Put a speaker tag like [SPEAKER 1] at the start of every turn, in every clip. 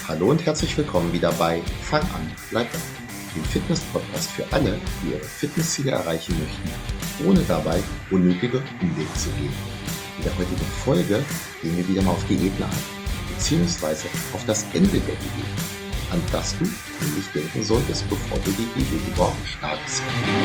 [SPEAKER 1] Hallo und herzlich willkommen wieder bei Fang an, bleib dran, dem Fitness-Podcast für alle, die ihre Fitnessziele erreichen möchten, ohne dabei unnötige Umwege zu gehen. In der heutigen Folge gehen wir wieder mal auf Diäten ein, beziehungsweise auf das Ende der Diät, an das du nämlich denken solltest, bevor du die Diät überhaupt startest.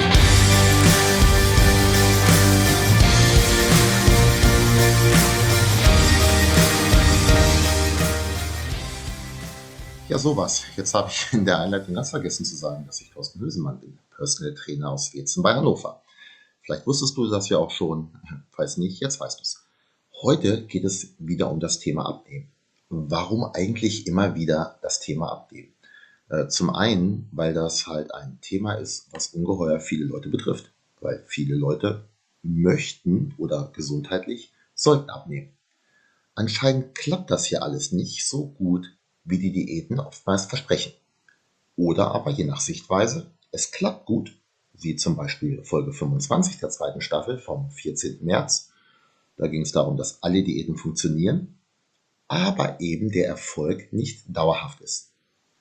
[SPEAKER 1] Ja, sowas. Jetzt habe ich in der Einleitung ganz vergessen zu sagen, dass ich Thorsten Hösemann bin, Personal Trainer aus Wetzen bei Hannover. Vielleicht wusstest du das ja auch schon. Falls nicht, jetzt weißt du es. Heute geht es wieder um das Thema Abnehmen. Warum eigentlich immer wieder das Thema Abnehmen? Zum einen, weil das halt ein Thema ist, was ungeheuer viele Leute betrifft. Weil viele Leute möchten oder gesundheitlich sollten abnehmen. Anscheinend klappt das hier alles nicht so gut, wie die Diäten oftmals versprechen. Oder aber je nach Sichtweise, es klappt gut, wie zum Beispiel Folge 25 der zweiten Staffel vom 14. März. Da ging es darum, dass alle Diäten funktionieren, aber eben der Erfolg nicht dauerhaft ist.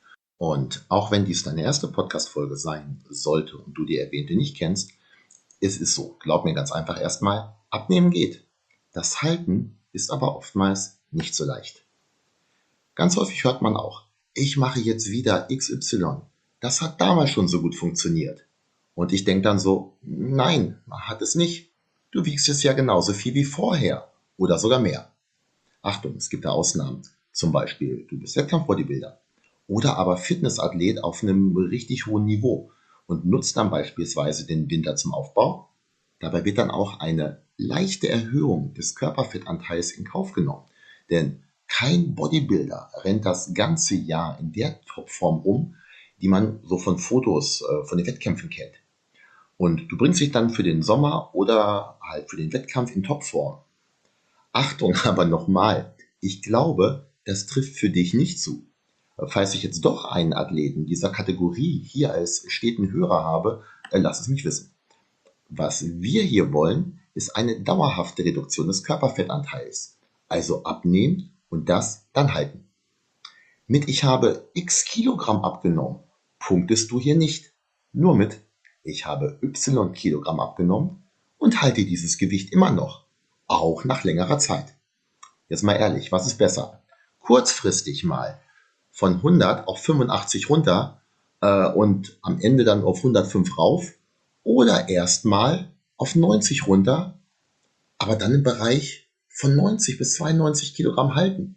[SPEAKER 1] Und auch wenn dies deine erste Podcast-Folge sein sollte und du die erwähnte nicht kennst, es ist so, glaub mir ganz einfach erstmal, abnehmen geht. Das Halten ist aber oftmals nicht so leicht. Ganz häufig hört man auch, ich mache jetzt wieder XY. Das hat damals schon so gut funktioniert. Und ich denke dann so, nein, hat es nicht. Du wiegst es ja genauso viel wie vorher oder sogar mehr. Achtung, es gibt da Ausnahmen. Zum Beispiel, du bist Wettkampf-Bodybuilder oder aber Fitnessathlet auf einem richtig hohen Niveau und nutzt dann beispielsweise den Winter zum Aufbau. Dabei wird dann auch eine leichte Erhöhung des Körperfettanteils in Kauf genommen. Denn kein Bodybuilder rennt das ganze Jahr in der Topform rum, die man so von Fotos von den Wettkämpfen kennt. Und du bringst dich dann für den Sommer oder halt für den Wettkampf in Topform. Achtung aber nochmal, ich glaube, das trifft für dich nicht zu. Falls ich jetzt doch einen Athleten dieser Kategorie hier als steten Hörer habe, lass es mich wissen. Was wir hier wollen, ist eine dauerhafte Reduktion des Körperfettanteils. Also abnehmen und das dann halten. Mit ich habe x Kilogramm abgenommen, punktest du hier nicht. Nur mit ich habe y Kilogramm abgenommen und halte dieses Gewicht immer noch, auch nach längerer Zeit. Jetzt mal ehrlich, was ist besser? Kurzfristig mal von 100 auf 85 runter und am Ende dann auf 105 rauf oder erstmal auf 90 runter, aber dann im Bereich von 90 bis 92 Kilogramm halten.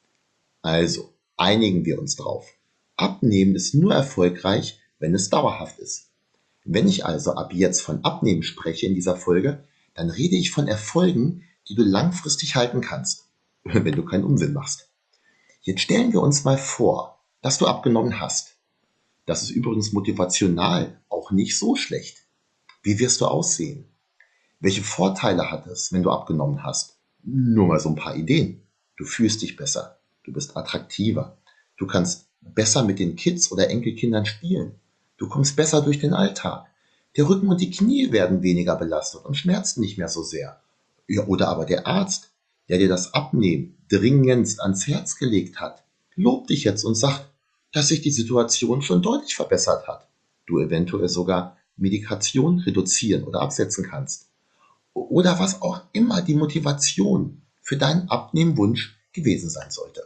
[SPEAKER 1] Also, einigen wir uns drauf. Abnehmen ist nur erfolgreich, wenn es dauerhaft ist. Wenn ich also ab jetzt von Abnehmen spreche in dieser Folge, dann rede ich von Erfolgen, die du langfristig halten kannst, wenn du keinen Unsinn machst. Jetzt stellen wir uns mal vor, dass du abgenommen hast. Das ist übrigens motivational auch nicht so schlecht. Wie wirst du aussehen? Welche Vorteile hat es, wenn du abgenommen hast? Nur mal so ein paar Ideen. Du fühlst dich besser, du bist attraktiver, du kannst besser mit den Kids oder Enkelkindern spielen, du kommst besser durch den Alltag. Der Rücken und die Knie werden weniger belastet und schmerzen nicht mehr so sehr. Ja, oder aber der Arzt, der dir das Abnehmen dringendst ans Herz gelegt hat, lobt dich jetzt und sagt, dass sich die Situation schon deutlich verbessert hat. Du eventuell sogar Medikation reduzieren oder absetzen kannst. Oder was auch immer die Motivation für deinen Abnehmwunsch gewesen sein sollte.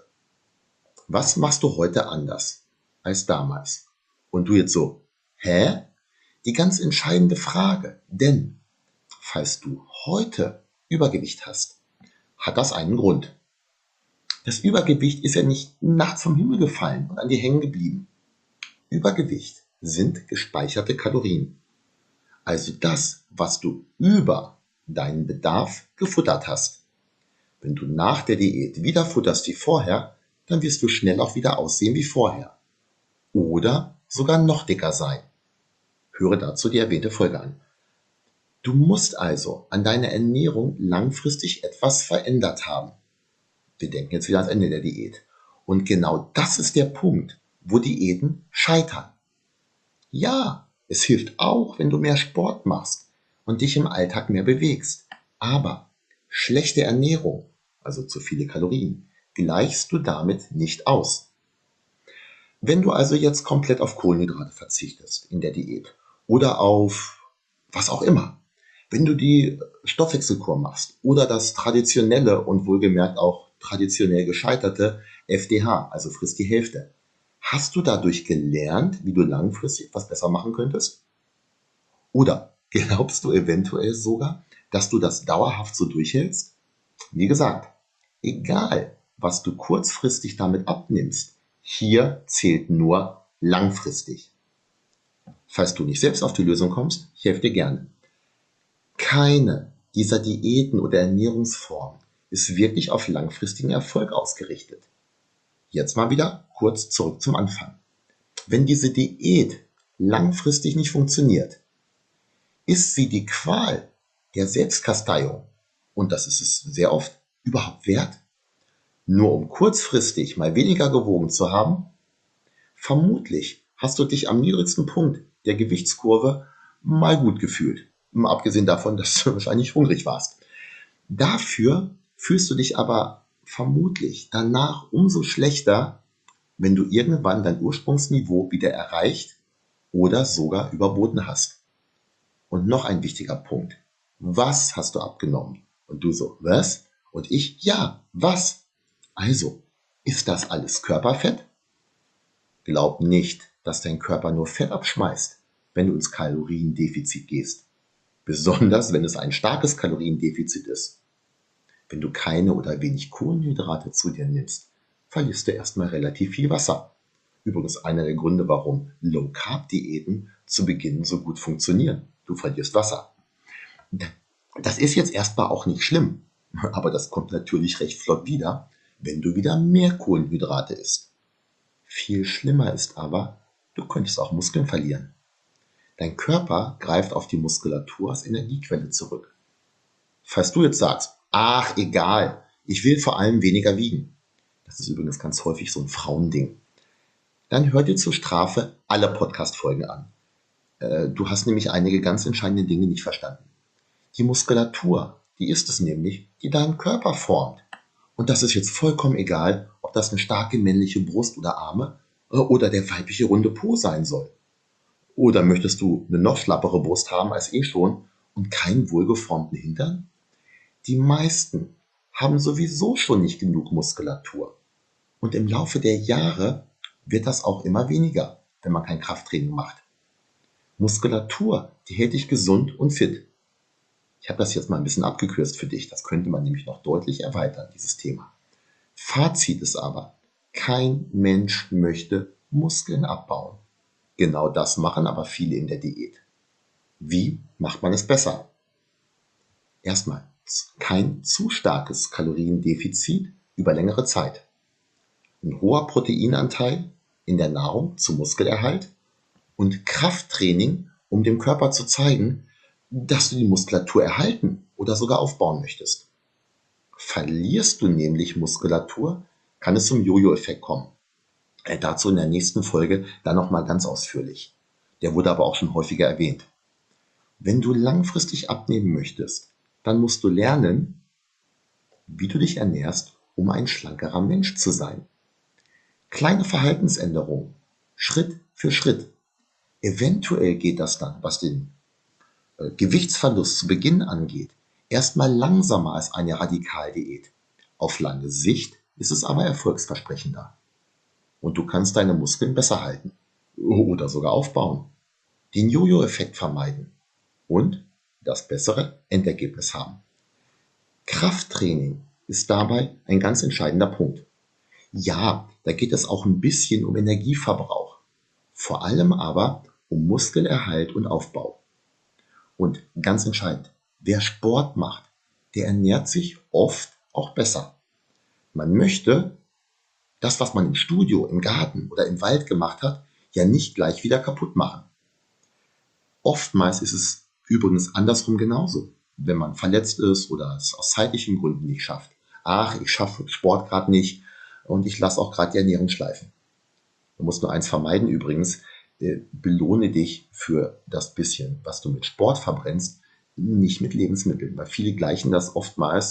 [SPEAKER 1] Was machst du heute anders als damals? Und du jetzt so, hä? Die ganz entscheidende Frage, denn falls du heute Übergewicht hast, hat das einen Grund. Das Übergewicht ist ja nicht nachts vom Himmel gefallen und an dir hängen geblieben. Übergewicht sind gespeicherte Kalorien. Also das, was du über deinen Bedarf gefuttert hast. Wenn du nach der Diät wieder futterst wie vorher, dann wirst du schnell auch wieder aussehen wie vorher. Oder sogar noch dicker sein. Höre dazu die erwähnte Folge an. Du musst also an deiner Ernährung langfristig etwas verändert haben. Wir denken jetzt wieder ans Ende der Diät. Und genau das ist der Punkt, wo Diäten scheitern. Ja, es hilft auch, wenn du mehr Sport machst und dich im Alltag mehr bewegst. Aber schlechte Ernährung, also zu viele Kalorien, gleichst du damit nicht aus. Wenn du also jetzt komplett auf Kohlenhydrate verzichtest in der Diät oder auf was auch immer, wenn du die Stoffwechselkur machst oder das traditionelle und wohlgemerkt auch traditionell gescheiterte FDH, also frisst die Hälfte, hast du dadurch gelernt, wie du langfristig was besser machen könntest? Oder glaubst du eventuell sogar, dass du das dauerhaft so durchhältst? Wie gesagt, egal, was du kurzfristig damit abnimmst, hier zählt nur langfristig. Falls du nicht selbst auf die Lösung kommst, ich helfe dir gerne. Keine dieser Diäten oder Ernährungsformen ist wirklich auf langfristigen Erfolg ausgerichtet. Jetzt mal wieder kurz zurück zum Anfang. Wenn diese Diät langfristig nicht funktioniert, ist sie die Qual der Selbstkasteiung, und das ist es sehr oft, überhaupt wert? Nur um kurzfristig mal weniger gewogen zu haben? Vermutlich hast du dich am niedrigsten Punkt der Gewichtskurve mal gut gefühlt. Mal abgesehen davon, dass du wahrscheinlich hungrig warst. Dafür fühlst du dich aber vermutlich danach umso schlechter, wenn du irgendwann dein Ursprungsniveau wieder erreicht oder sogar überboten hast. Und noch ein wichtiger Punkt. Was hast du abgenommen? Und du so, was? Und ich, ja, was? Also, ist das alles Körperfett? Glaub nicht, dass dein Körper nur Fett abschmeißt, wenn du ins Kaloriendefizit gehst. Besonders wenn es ein starkes Kaloriendefizit ist. Wenn du keine oder wenig Kohlenhydrate zu dir nimmst, verlierst du erstmal relativ viel Wasser. Übrigens einer der Gründe, warum Low-Carb-Diäten zu Beginn so gut funktionieren. Du verlierst Wasser. Das ist jetzt erstmal auch nicht schlimm, aber das kommt natürlich recht flott wieder, wenn du wieder mehr Kohlenhydrate isst. Viel schlimmer ist aber, du könntest auch Muskeln verlieren. Dein Körper greift auf die Muskulatur als Energiequelle zurück. Falls du jetzt sagst, ach egal, ich will vor allem weniger wiegen, das ist übrigens ganz häufig so ein Frauending, dann hör dir zur Strafe alle Podcast-Folgen an. Du hast nämlich einige ganz entscheidende Dinge nicht verstanden. Die Muskulatur, die ist es nämlich, die deinen Körper formt. Und das ist jetzt vollkommen egal, ob das eine starke männliche Brust oder Arme oder der weibliche runde Po sein soll. Oder möchtest du eine noch schlappere Brust haben als eh schon und keinen wohlgeformten Hintern? Die meisten haben sowieso schon nicht genug Muskulatur. Und im Laufe der Jahre wird das auch immer weniger, wenn man kein Krafttraining macht. Muskulatur, die hält dich gesund und fit. Ich habe das jetzt mal ein bisschen abgekürzt für dich. Das könnte man nämlich noch deutlich erweitern, dieses Thema. Fazit ist aber, kein Mensch möchte Muskeln abbauen. Genau das machen aber viele in der Diät. Wie macht man es besser? Erstmal, kein zu starkes Kaloriendefizit über längere Zeit. Ein hoher Proteinanteil in der Nahrung zum Muskelerhalt und Krafttraining, um dem Körper zu zeigen, dass du die Muskulatur erhalten oder sogar aufbauen möchtest. Verlierst du nämlich Muskulatur, kann es zum Jojo-Effekt kommen. Dazu in der nächsten Folge dann nochmal ganz ausführlich. Der wurde aber auch schon häufiger erwähnt. Wenn du langfristig abnehmen möchtest, dann musst du lernen, wie du dich ernährst, um ein schlankerer Mensch zu sein. Kleine Verhaltensänderungen, Schritt für Schritt. Eventuell geht das dann, was den Gewichtsverlust zu Beginn angeht, erstmal langsamer als eine Radikaldiät. Auf lange Sicht ist es aber erfolgsversprechender. Und du kannst deine Muskeln besser halten oder sogar aufbauen, den Jojo-Effekt vermeiden und das bessere Endergebnis haben. Krafttraining ist dabei ein ganz entscheidender Punkt. Ja, da geht es auch ein bisschen um Energieverbrauch, vor allem aber um Muskelerhalt und Aufbau. Und ganz entscheidend, wer Sport macht, der ernährt sich oft auch besser. Man möchte das, was man im Studio, im Garten oder im Wald gemacht hat, ja nicht gleich wieder kaputt machen. Oftmals ist es übrigens andersrum genauso, wenn man verletzt ist oder es aus zeitlichen Gründen nicht schafft. Ach, ich schaffe Sport gerade nicht und ich lasse auch gerade die Ernährung schleifen. Du musst nur eins vermeiden übrigens, belohne dich für das bisschen, was du mit Sport verbrennst, nicht mit Lebensmitteln, weil viele gleichen das oftmals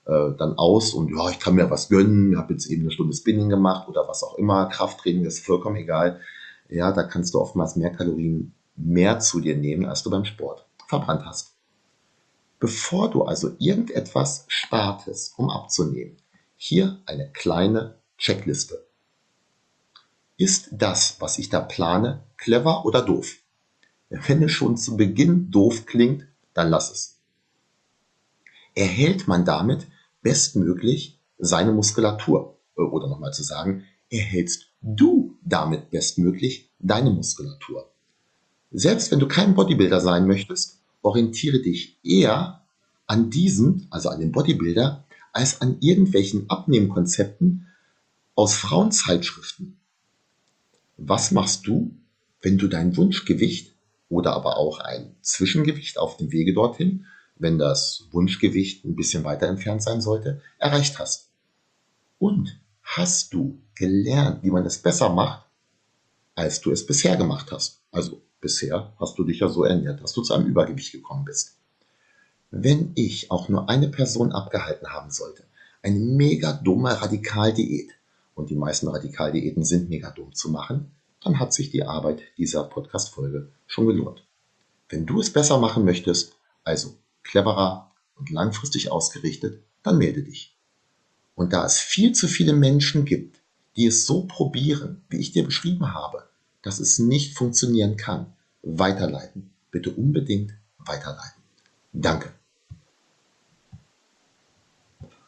[SPEAKER 1] dann aus und ja, ich kann mir was gönnen, habe jetzt eben eine Stunde Spinning gemacht oder was auch immer, Krafttraining, ist vollkommen egal. Ja, da kannst du oftmals mehr Kalorien mehr zu dir nehmen, als du beim Sport verbrannt hast. Bevor du also irgendetwas startest, um abzunehmen, hier eine kleine Checkliste. Ist das, was ich da plane, clever oder doof? Wenn es schon zu Beginn doof klingt, dann lass es. Erhält man damit bestmöglich seine Muskulatur? Oder nochmal zu sagen, erhältst du damit bestmöglich deine Muskulatur? Selbst wenn du kein Bodybuilder sein möchtest, orientiere dich eher an diesem, also an dem Bodybuilder, als an irgendwelchen Abnehmkonzepten aus Frauenzeitschriften. Was machst du, wenn du dein Wunschgewicht oder aber auch ein Zwischengewicht auf dem Wege dorthin, wenn das Wunschgewicht ein bisschen weiter entfernt sein sollte, erreicht hast? Und hast du gelernt, wie man es besser macht, als du es bisher gemacht hast? Also bisher hast du dich ja so ernährt, dass du zu einem Übergewicht gekommen bist. Wenn ich auch nur eine Person abgehalten haben sollte, eine mega dumme Radikaldiät, und die meisten Radikaldiäten sind mega dumm zu machen, dann hat sich die Arbeit dieser Podcast-Folge schon gelohnt. Wenn du es besser machen möchtest, also cleverer und langfristig ausgerichtet, dann melde dich. Und da es viel zu viele Menschen gibt, die es so probieren, wie ich dir beschrieben habe, dass es nicht funktionieren kann, weiterleiten. Bitte unbedingt weiterleiten. Danke.